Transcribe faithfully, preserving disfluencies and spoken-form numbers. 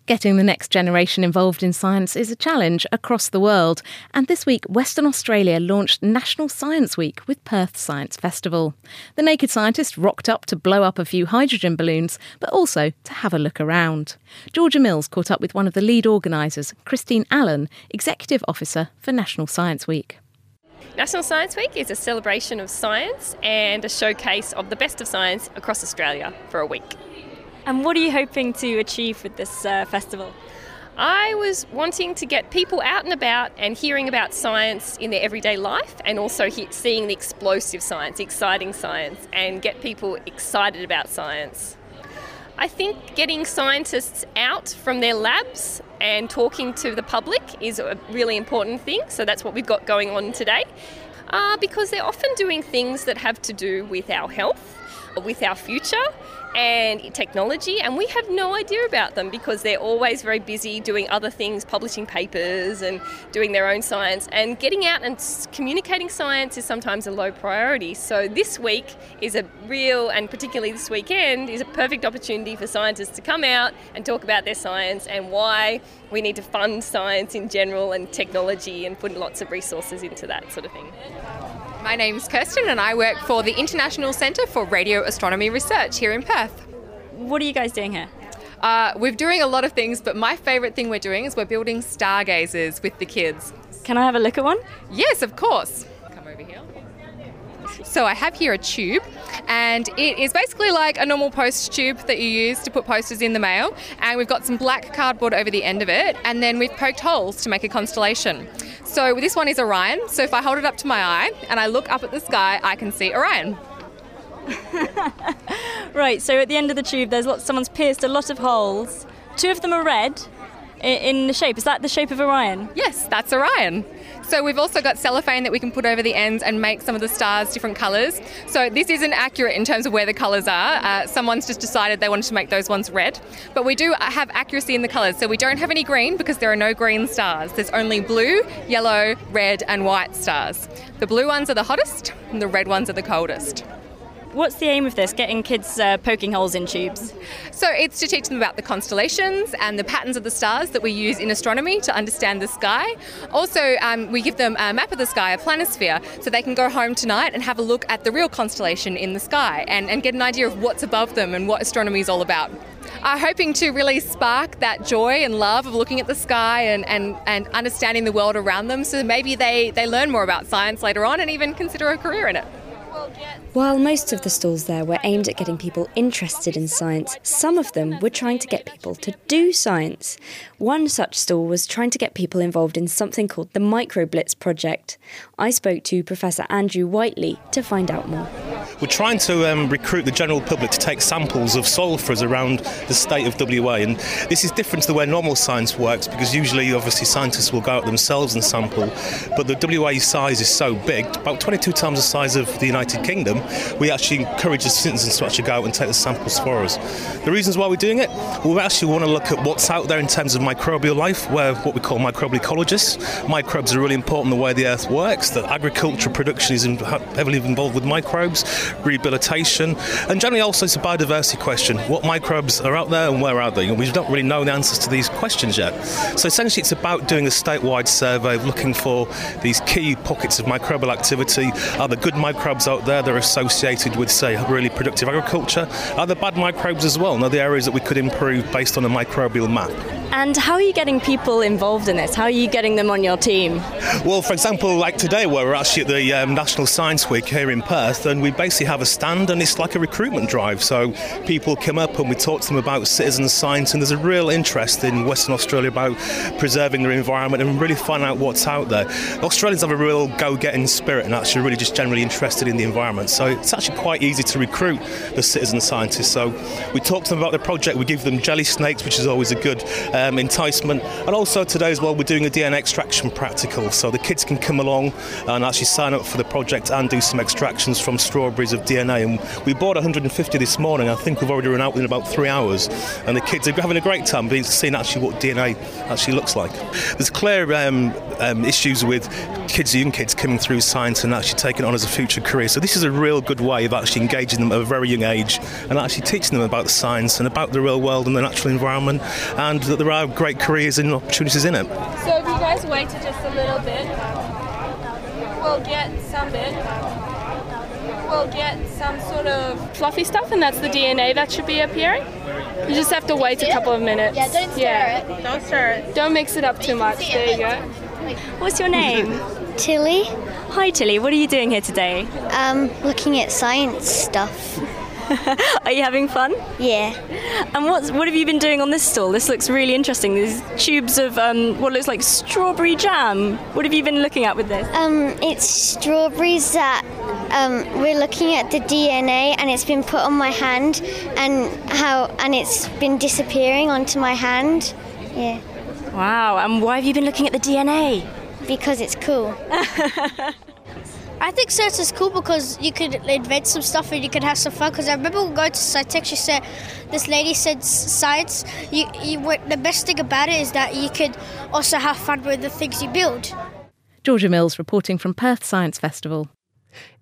Getting the next generation involved in science is a challenge across the world, and this week Western Australia launched National Science Week with Perth Science Festival. The Naked Scientist rocked up to blow up a few hydrogen balloons, but also to have a look around. Georgia Mills caught up with one of the lead organisers, Christine Allen, Executive Officer for National Science Week. National Science Week is a celebration of science and a showcase of the best of science across Australia for a week. And what are you hoping to achieve with this uh, festival? I was wanting to get people out and about and hearing about science in their everyday life, and also he- seeing the explosive science, exciting science, and get people excited about science. I think getting scientists out from their labs and talking to the public is a really important thing, so that's what we've got going on today, uh, because they're often doing things that have to do with our health, with our future and technology, and we have no idea about them because they're always very busy doing other things, publishing papers and doing their own science, and getting out and communicating science is sometimes a low priority. So this week is a real, and particularly this weekend, is a perfect opportunity for scientists to come out and talk about their science and why we need to fund science in general and technology and put lots of resources into that sort of thing. My name's Kirsten and I work for the International Centre for Radio Astronomy Research here in Perth. What are you guys doing here? Uh, we're doing a lot of things, but my favourite thing we're doing is we're building stargazers with the kids. Can I have a look at one? Yes, of course. Come over here. So I have here a tube, and it is basically like a normal post tube that you use to put posters in the mail, and we've got some black cardboard over the end of it, and then we've poked holes to make a constellation. So this one is Orion, so if I hold it up to my eye and I look up at the sky, I can see Orion. Right, so at the end of the tube there's lots, someone's pierced a lot of holes. Two of them are red in the shape. Is that the shape of Orion? Yes, that's Orion. So we've also got cellophane that we can put over the ends and make some of the stars different colours. So this isn't accurate in terms of where the colours are. Uh, someone's just decided they wanted to make those ones red. But we do have accuracy in the colours. So we don't have any green because there are no green stars. There's only blue, yellow, red and white stars. The blue ones are the hottest and the red ones are the coldest. What's the aim of this, getting kids uh, poking holes in tubes? So it's to teach them about the constellations and the patterns of the stars that we use in astronomy to understand the sky. Also, um, we give them a map of the sky, a planisphere, so they can go home tonight and have a look at the real constellation in the sky and, and get an idea of what's above them and what astronomy is all about. Uh, hoping to really spark that joy and love of looking at the sky and, and, and understanding the world around them, so maybe they, they learn more about science later on and even consider a career in it. While most of the stalls there were aimed at getting people interested in science, some of them were trying to get people to do science. One such stall was trying to get people involved in something called the MicroBlitz project. I spoke to Professor Andrew Whiteley to find out more. We're trying to um, recruit the general public to take samples of soil for us around the state of W A, and this is different to the way normal science works because usually obviously scientists will go out themselves and sample, but the W A size is so big, about twenty-two times the size of the United Kingdom. We actually encourage the citizens to actually go out and take the samples for us. The reasons why we're doing it, we actually want to look at what's out there in terms of microbial life, where what we call microbial ecologists. Microbes are really important in the way the earth works, that agriculture production is heavily involved with microbes, rehabilitation, and generally also it's a biodiversity question. What microbes are out there and where are they? We don't really know the answers to these questions yet. So essentially it's about doing a statewide survey, looking for these key pockets of microbial activity. Are there good microbes out there that are associated with, say, really productive agriculture? Are there bad microbes as well? And are there areas that we could improve based on a microbial map? And how are you getting people involved in this? How are you getting them on your team? Well, for example, like today, where we're actually at the um, National Science Week here in Perth, and we basically have a stand, and it's like a recruitment drive. So people come up and we talk to them about citizen science, and there's a real interest in Western Australia about preserving their environment and really finding out what's out there. Australians have a real go-getting spirit and actually really just generally interested in the environment. So it's actually quite easy to recruit the citizen scientists. So we talk to them about the project, we give them jelly snakes, which is always a good um, enticement. And also today as well, we're doing a D N A extraction practical. So the kids can come along and actually sign up for the project and do some extractions from strawberries of D N A. And we bought one hundred fifty this morning. I think we've already run out within about three hours. And the kids are having a great time being seeing actually what D N A actually looks like. There's clear um, um, issues with kids, young kids coming through science and actually taking it on as a future career. So this is a real good way of actually engaging them at a very young age and actually teaching them about the science and about the real world and the natural environment, and that there are great careers and opportunities in it. So if you guys waited just a little bit, we'll get some bit. We'll get some sort of fluffy stuff, and that's the D N A that should be appearing. You just have to wait a couple of minutes. Yeah, don't stir yeah. it. Don't stir it. Don't mix it up too much. There you go. What's your name? Tilly, Hi Tilly, what are you doing here today? um, looking at science stuff. Are you having fun? Yeah. And what's, what have you been doing on this stall? This looks really interesting. There's tubes of um, what looks like strawberry jam. What have you been looking at with this? Um, it's strawberries that um, we're looking at the D N A, and it's been put on my hand, and how and it's been disappearing onto my hand. Yeah, Wow, and why have you been looking at the D N A? because it's cool. I think science is cool because you could invent some stuff and you could have some fun. Because I remember going to Scitex, she said, this lady said s- science, you, you, what- the best thing about it is that you could also have fun with the things you build. Georgia Mills reporting from Perth Science Festival.